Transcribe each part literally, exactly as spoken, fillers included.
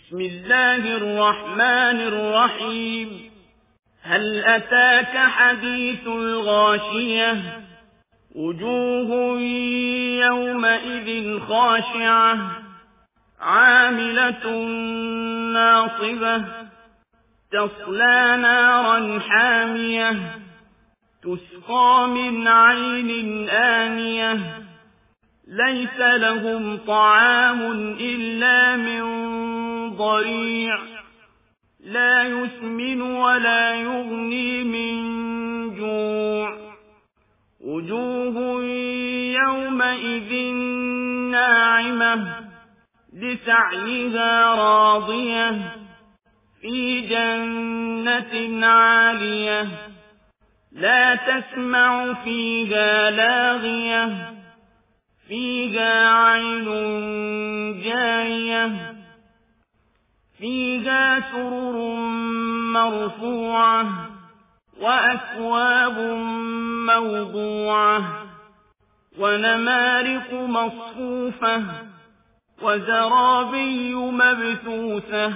بسم الله الرحمن الرحيم هل أتاك حديث الغاشية وجوه يومئذ خاشعة عاملة ناصبة تصلى نارا حامية تسقى من عين آنية ليس لهم طعام إلا من ضريع لا يسمن ولا يغني من جوع وجوه يومئذ ناعمة لسعيها راضية في جنة عالية لا تسمع فيها لاغية فيها عين جارية فيها سرر مرفوعة وأكواب موضوعة ونمارق مصفوفة وزرابي مبثوثة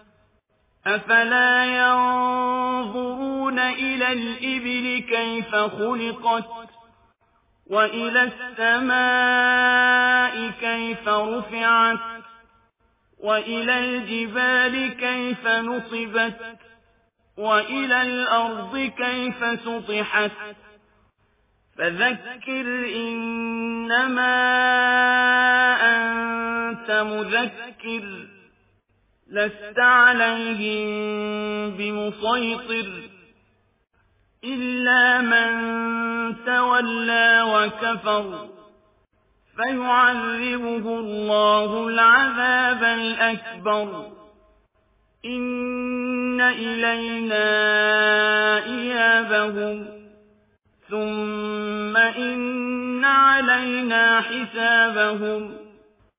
أفلا ينظرون إلى الإبل كيف خلقت وإلى السماء كيف رفعت وإلى الجبال كيف نصبت وإلى الأرض كيف سطحت فذكر إنما أنت مذكر لست عليهم بمسيطر إلا من تولى وكفر فيعذبه الله العذاب الأكبر إن إلينا إيابهم ثم إن علينا حسابهم